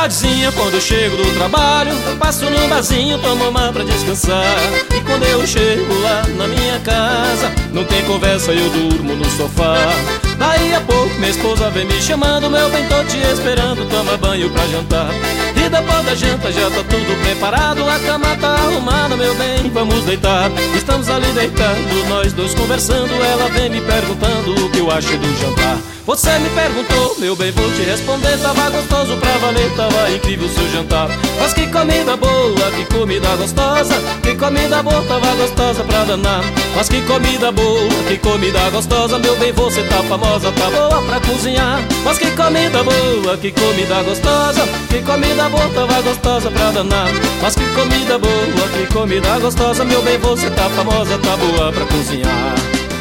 tardezinha, quando eu chego do trabalho, passo num barzinho, tomo uma pra descansar. E quando eu chego lá na minha casa, não tem conversa, eu durmo no sofá. Daí a pouco minha esposa vem me chamando, meu bem, tô te esperando, toma banho pra jantar. E depois da janta já tá tudo preparado, a cama tá arrumada, meu bem, vamos deitar. Estamos ali deitados, nós dois conversando, ela vem me perguntando o que eu achei do jantar. Você me perguntou, meu bem, vou te responder, tava gostoso pra valer, tava incrível o seu jantar. Mas que comida boa, que comida gostosa, que comida boa, tava gostosa pra danar. Mas que comida boa, que comida gostosa, meu bem, você tá famosa, tá boa pra cozinhar. Mas que comida boa, que comida gostosa, que comida boa, tava gostosa pra danar. Mas que comida boa, que comida gostosa, meu bem, você tá famosa, tá boa pra cozinhar.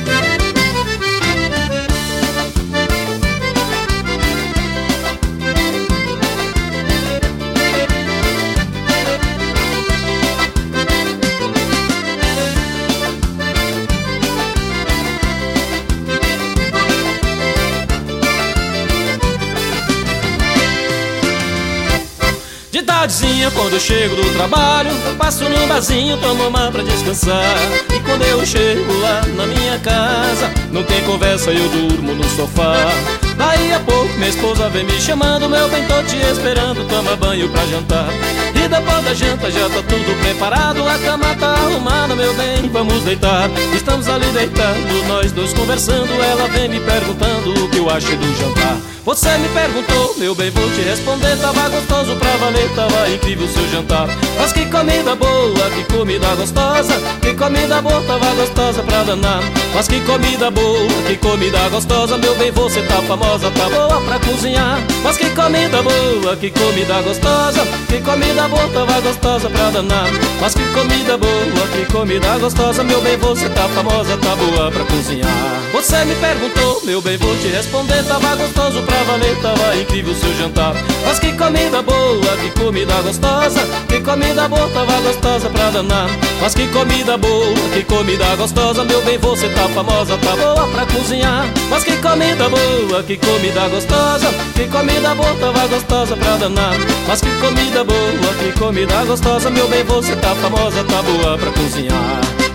De tardezinha, quando eu chego do trabalho, passo num barzinho, tomo uma pra descansar. E quando eu chego lá na minha casa, não tem conversa, eu durmo no sofá. Daí a pouco minha esposa vem me chamando, meu bem, tô te esperando, toma banho pra jantar. E depois da janta já tá tudo preparado, a cama tá arrumada, meu bem, vamos deitar. Estamos ali deitados, nós dois conversando, ela vem me perguntando o que eu achei do jantar. Você me perguntou, meu bem, vou te responder, tava gostoso pra valer, tava incrível o seu jantar. Mas que comida boa, que comida gostosa, que comida boa, tava gostosa pra danar. Mas que comida boa, que comida gostosa, meu bem, você tá famosa, tá boa pra cozinhar. Mas que comida boa, que comida gostosa, que comida boa, tava gostosa pra danar. Mas que comida boa, que comida gostosa, meu bem, você tá famosa, tá boa pra cozinhar. Você me perguntou, meu bem, vou te responder, tava gostoso pra valer, tava incrível o seu jantar. Mas que comida boa, que comida gostosa, que comida boa, tava gostosa pra danar. Mas que comida boa, que comida gostosa, meu bem, você tá famosa, tá boa pra cozinhar. Mas que comida boa, que comida gostosa, que comida boa, tava gostosa pra danar. Mas que comida boa, que comida gostosa, meu bem, você tá famosa, tá boa pra cozinhar.